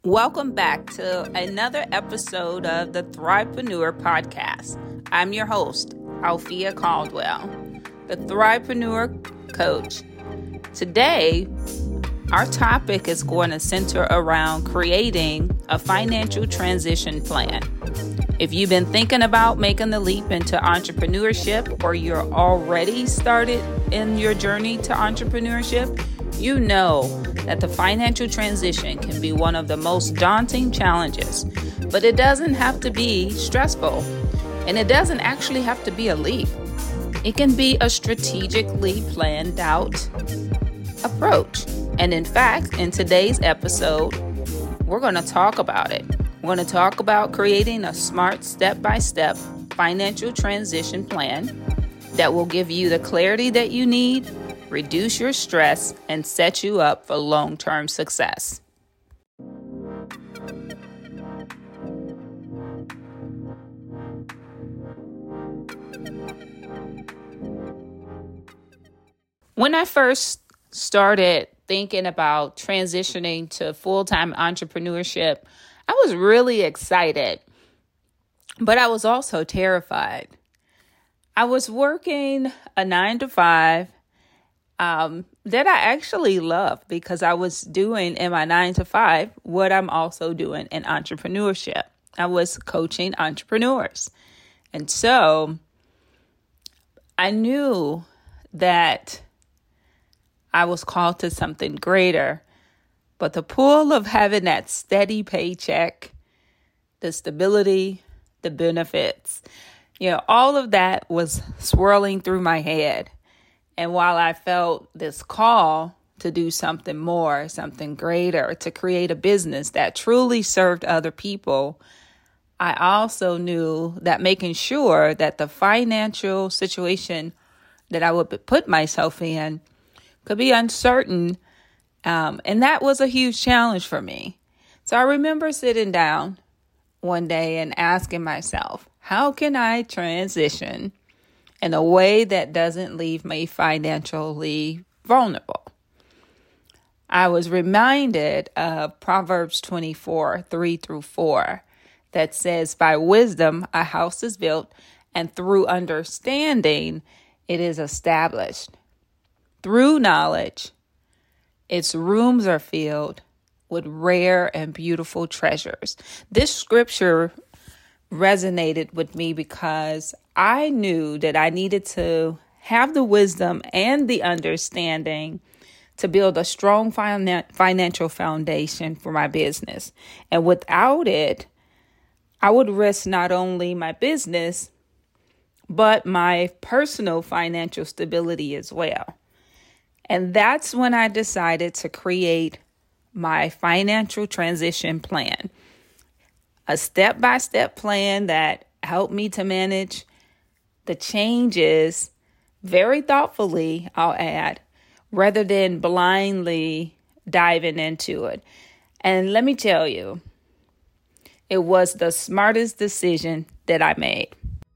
Welcome back to another episode of the Thrivepreneur Podcast. I'm your host, Alfia Caldwell, the Thrivepreneur Coach. Today, our topic is going to center around creating a financial transition plan. If you've been thinking about making the leap into entrepreneurship, or you're already started in your journey to entrepreneurship, you know that the financial transition can be one of the most daunting challenges, but it doesn't have to be stressful, and it doesn't actually have to be a leap. It can be a strategically planned out approach. And in fact, in today's episode, we're going to talk about it. We're going to talk about creating a smart step-by-step financial transition plan that will give you the clarity that you need, reduce your stress, and set you up for long-term success. When I first started thinking about transitioning to full-time entrepreneurship, I was really excited, but I was also terrified. I was working a 9-to-5 that I actually loved, because I was doing in my 9-to-5 what I'm also doing in entrepreneurship. I was coaching entrepreneurs. And so I knew that I was called to something greater, but the pull of having that steady paycheck, the stability, the benefits, all of that was swirling through my head. And while I felt this call to do something more, something greater, to create a business that truly served other people, I also knew that making sure that the financial situation that I would put myself in could be uncertain. And that was a huge challenge for me. So I remember sitting down one day and asking myself, how can I transition in a way that doesn't leave me financially vulnerable? I was reminded of Proverbs 24, 3-4, that says, by wisdom a house is built, and through understanding it is established. Through knowledge, its rooms are filled with rare and beautiful treasures. This scripture resonated with me because I knew that I needed to have the wisdom and the understanding to build a strong financial foundation for my business. And without it, I would risk not only my business, but my personal financial stability as well. And that's when I decided to create my financial transition plan, a step-by-step plan that helped me to manage the changes very thoughtfully, I'll add, rather than blindly diving into it. And let me tell you, it was the smartest decision that I made.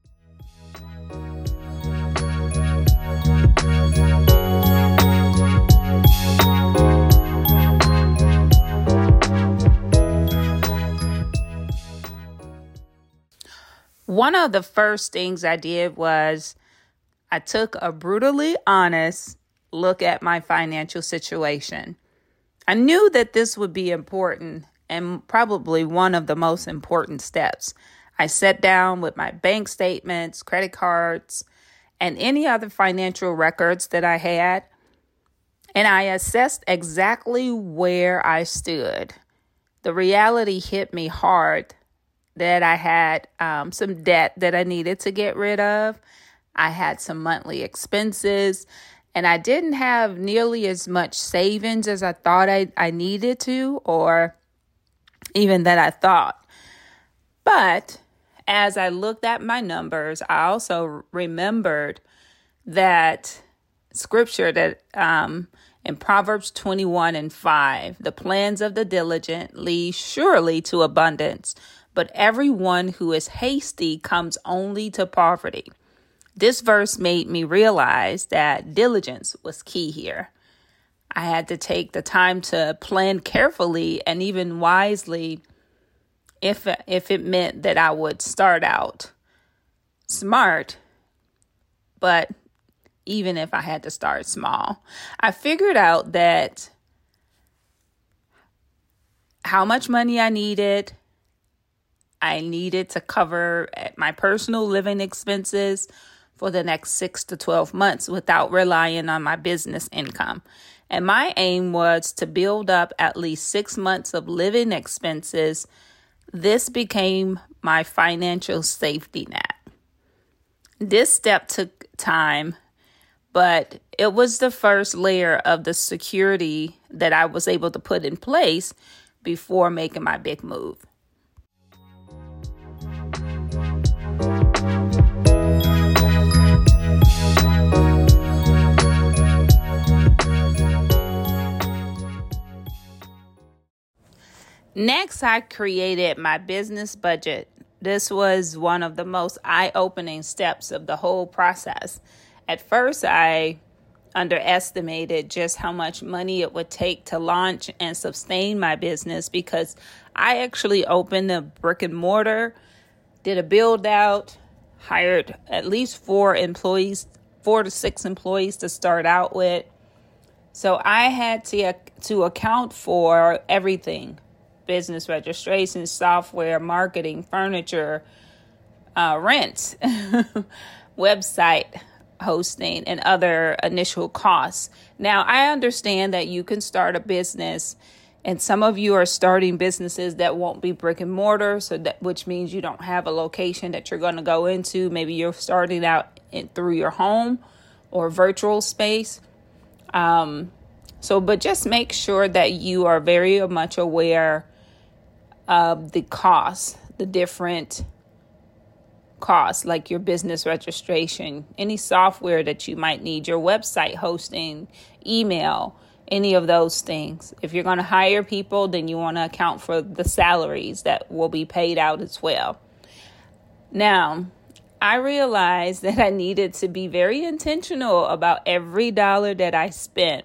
One of the first things I did was I took a brutally honest look at my financial situation. I knew that this would be important and probably one of the most important steps. I sat down with my bank statements, credit cards, and any other financial records that I had, and I assessed exactly where I stood. The reality hit me hard that I had some debt that I needed to get rid of. I had some monthly expenses, and I didn't have nearly as much savings as I thought I needed to, or even that I thought. But as I looked at my numbers, I also remembered that scripture that in Proverbs 21:5, the plans of the diligent lead surely to abundance, but everyone who is hasty comes only to poverty. This verse made me realize that diligence was key here. I had to take the time to plan carefully and even wisely if it meant that I would start out smart, but even if I had to start small. I figured out that how much money I needed to cover my personal living expenses for the next 6 to 12 months without relying on my business income. And my aim was to build up at least 6 months of living expenses. This became my financial safety net. This step took time, but it was the first layer of the security that I was able to put in place before making my big move. Next, I created my business budget. This was one of the most eye-opening steps of the whole process. At first, I underestimated just how much money it would take to launch and sustain my business because I actually opened a brick and mortar, did a build out, hired at least 4 to 6 employees to start out with. So I had to account for everything: business registration, software, marketing, furniture, rent, website hosting, and other initial costs. Now, I understand that you can start a business, and some of you are starting businesses that won't be brick and mortar, which means you don't have a location that you're going to go into. Maybe you're starting out through your home or virtual space. But just make sure that you are very much aware of the costs, the different costs, like your business registration, any software that you might need, your website hosting, email, any of those things. If you're going to hire people, then you want to account for the salaries that will be paid out as well. Now, I realized that I needed to be very intentional about every dollar that I spent.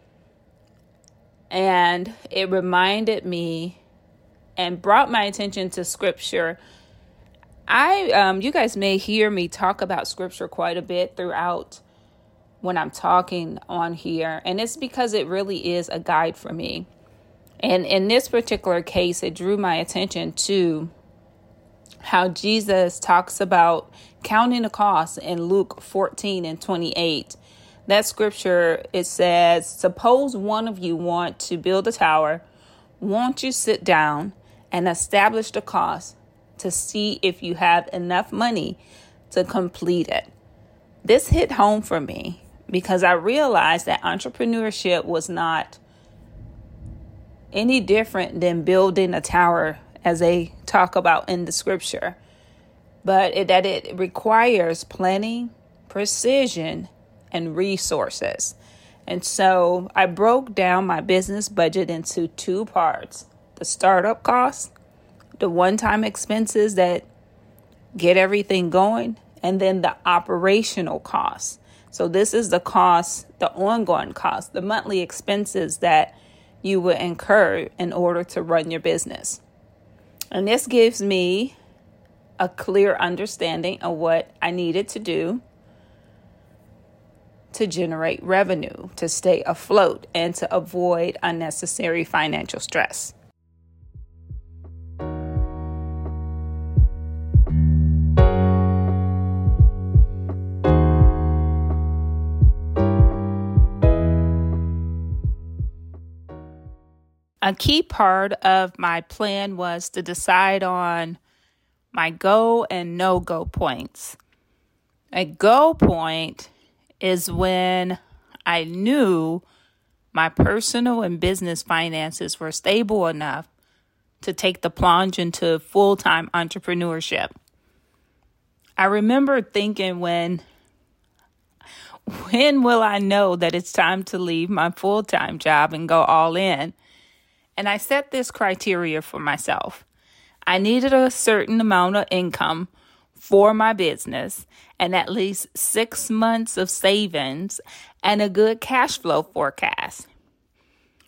And it reminded me and brought my attention to scripture. You guys may hear me talk about scripture quite a bit throughout when I'm talking on here, and it's because it really is a guide for me. And in this particular case, it drew my attention to how Jesus talks about counting the cost in Luke 14:28. That scripture, it says, "Suppose one of you want to build a tower. Won't you sit down and establish the cost to see if you have enough money to complete it?" This hit home for me because I realized that entrepreneurship was not any different than building a tower, as they talk about in the scripture, but that it requires planning, precision, and resources. And so I broke down my business budget into 2 parts: the startup costs, the one-time expenses that get everything going, and then the operational costs. So this is the cost, the ongoing costs, the monthly expenses that you will incur in order to run your business. And this gives me a clear understanding of what I needed to do to generate revenue, to stay afloat, and to avoid unnecessary financial stress. A key part of my plan was to decide on my go and no-go points. A go point is when I knew my personal and business finances were stable enough to take the plunge into full-time entrepreneurship. I remember thinking, when will I know that it's time to leave my full-time job and go all in? And I set this criteria for myself. I needed a certain amount of income for my business and at least 6 months of savings and a good cash flow forecast.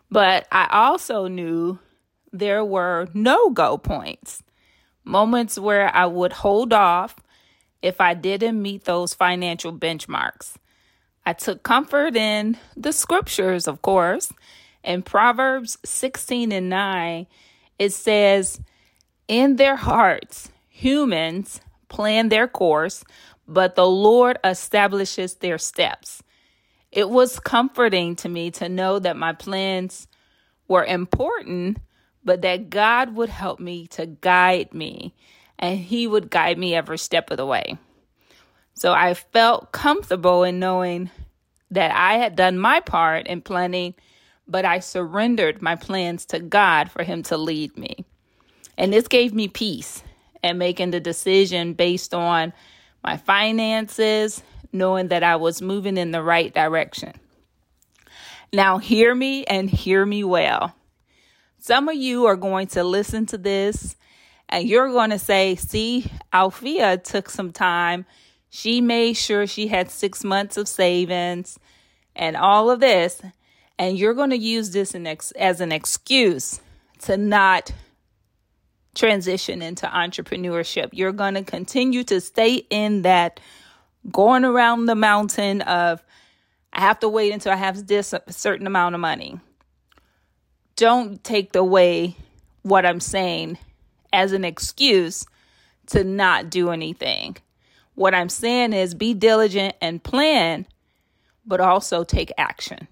But I also knew there were no-go points, moments where I would hold off if I didn't meet those financial benchmarks. I took comfort in the scriptures, of course. In Proverbs 16:9, it says, "In their hearts, humans plan their course, but the Lord establishes their steps." It was comforting to me to know that my plans were important, but that God would help me to guide me, and He would guide me every step of the way. So I felt comfortable in knowing that I had done my part in planning, but I surrendered my plans to God for Him to lead me. And this gave me peace and making the decision based on my finances, knowing that I was moving in the right direction. Now, hear me and hear me well. Some of you are going to listen to this and you're going to say, see, Alfia took some time. She made sure she had 6 months of savings and all of this. And you're going to use this as an excuse to not transition into entrepreneurship. You're going to continue to stay in that going around the mountain of, I have to wait until I have this a certain amount of money. Don't take away what I'm saying as an excuse to not do anything. What I'm saying is be diligent and plan, but also take action.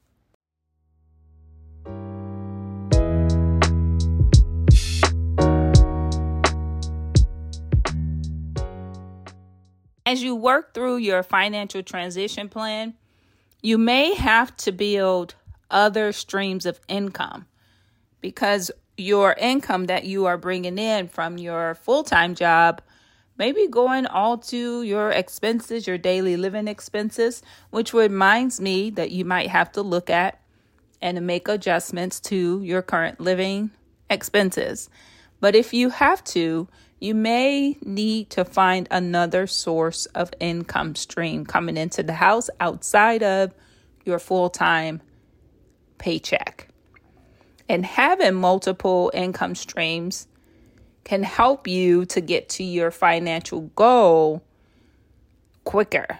As you work through your financial transition plan, you may have to build other streams of income because your income that you are bringing in from your full-time job may be going all to your expenses, your daily living expenses, which reminds me that you might have to look at and make adjustments to your current living expenses. But if you have to, you may need to find another source of income stream coming into the house outside of your full-time paycheck. And having multiple income streams can help you to get to your financial goal quicker.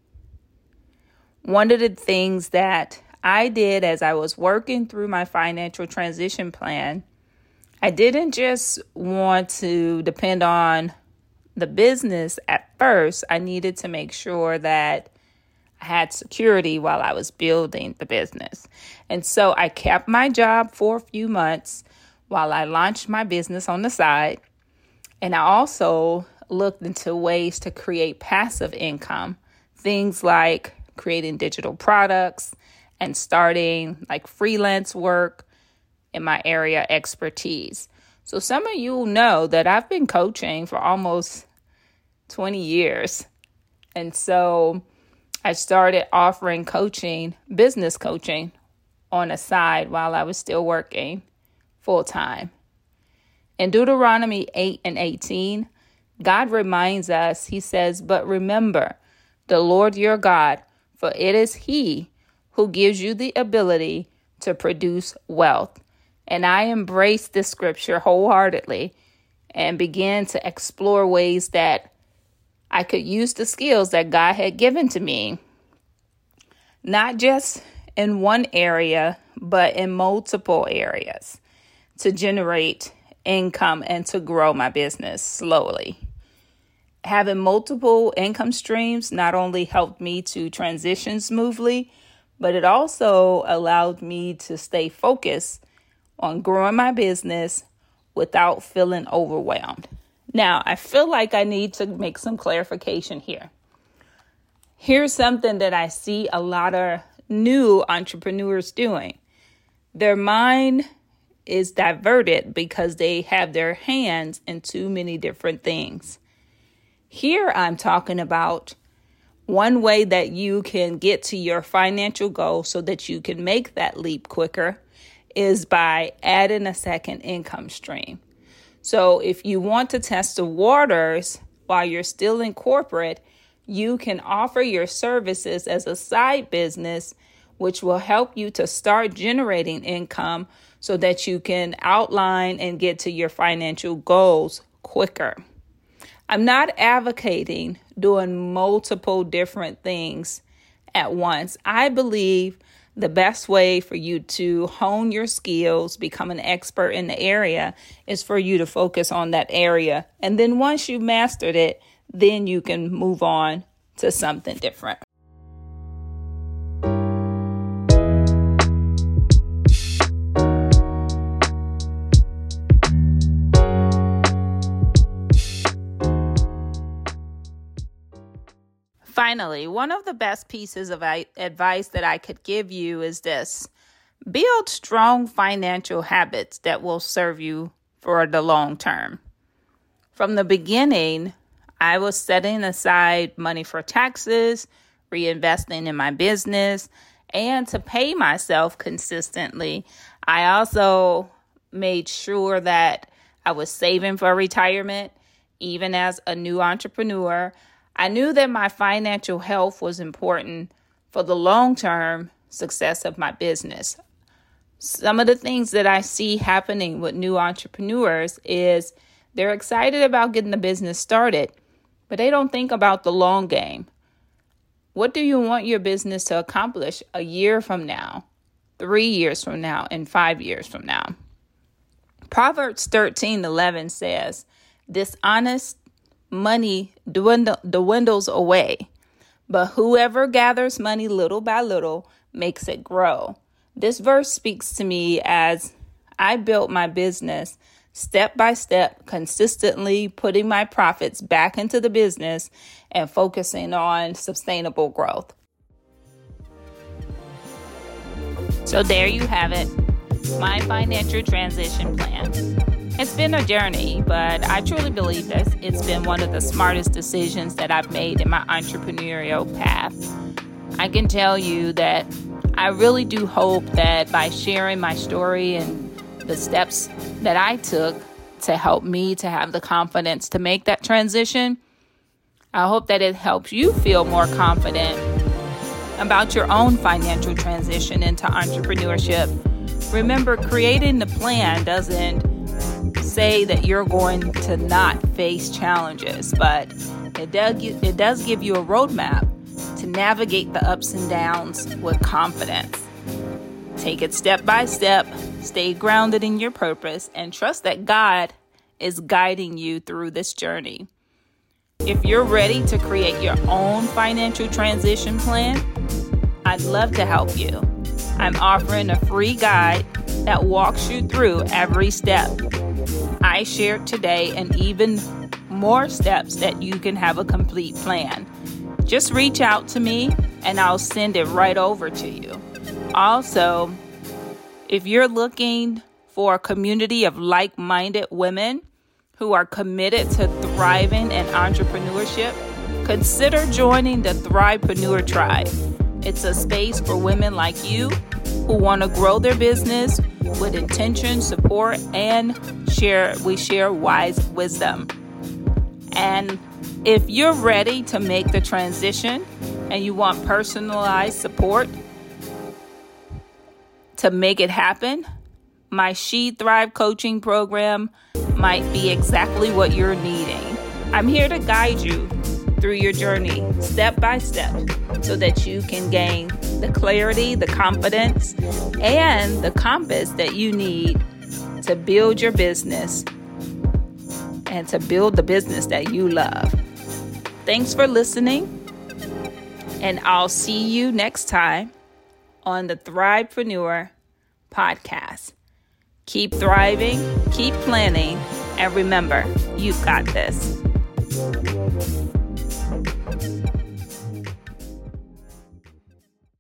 One of the things that I did as I was working through my financial transition plan, I didn't just want to depend on the business at first. I needed to make sure that I had security while I was building the business. And so I kept my job for a few months while I launched my business on the side. And I also looked into ways to create passive income, things like creating digital products and starting like freelance work in my area expertise. So some of you know that I've been coaching for almost 20 years. And so I started offering coaching, business coaching on the side while I was still working full time. In Deuteronomy 8:18, God reminds us, He says, "But remember the Lord your God, for it is He who gives you the ability to produce wealth." And I embraced this scripture wholeheartedly and began to explore ways that I could use the skills that God had given to me, not just in one area, but in multiple areas to generate income and to grow my business slowly. Having multiple income streams not only helped me to transition smoothly, but it also allowed me to stay focused on growing my business without feeling overwhelmed. Now, I feel like I need to make some clarification here. Here's something that I see a lot of new entrepreneurs doing. Their mind is diverted because they have their hands in too many different things. Here I'm talking about one way that you can get to your financial goal so that you can make that leap quicker is by adding a second income stream. So if you want to test the waters while you're still in corporate, you can offer your services as a side business which will help you to start generating income so that you can outline and get to your financial goals quicker. I'm not advocating doing multiple different things at once. I believe the best way for you to hone your skills, become an expert in the area, is for you to focus on that area. And then once you've mastered it, then you can move on to something different. Finally, one of the best pieces of advice that I could give you is this: build strong financial habits that will serve you for the long term. From the beginning, I was setting aside money for taxes, reinvesting in my business, and to pay myself consistently. I also made sure that I was saving for retirement, even as a new entrepreneur. I knew that my financial health was important for the long-term success of my business. Some of the things that I see happening with new entrepreneurs is they're excited about getting the business started, but they don't think about the long game. What do you want your business to accomplish a year from now, 3 years from now, and 5 years from now? Proverbs 13:11 says, "Dishonest money dwindles away, but whoever gathers money little by little makes it grow." This verse speaks to me as I built my business step by step, consistently putting my profits back into the business and focusing on sustainable growth. So there you have it, my financial transition plan. It's been a journey, but I truly believe that it's been one of the smartest decisions that I've made in my entrepreneurial path. I can tell you that I really do hope that by sharing my story and the steps that I took to help me to have the confidence to make that transition, I hope that it helps you feel more confident about your own financial transition into entrepreneurship. Remember, creating the plan doesn't say that you're going to not face challenges, but it does give you a roadmap to navigate the ups and downs with confidence. Take it step by step, stay grounded in your purpose, and trust that God is guiding you through this journey. If you're ready to create your own financial transition plan, I'd love to help you. I'm offering a free guide that walks you through every step I shared today and even more steps that you can have a complete plan. Just reach out to me and I'll send it right over to you. Also, if you're looking for a community of like-minded women who are committed to thriving in entrepreneurship, consider joining the Thrivepreneur Tribe. It's a space for women like you who want to grow their business with intention, support, and we share wise wisdom. And if you're ready to make the transition and you want personalized support to make it happen, my She Thrive coaching program might be exactly what you're needing. I'm here to guide you through your journey step by step so that you can gain the clarity, the confidence, and the compass that you need to build your business and to build the business that you love. Thanks for listening, and I'll see you next time on the Thrivepreneur podcast. Keep thriving, keep planning, and remember, you've got this.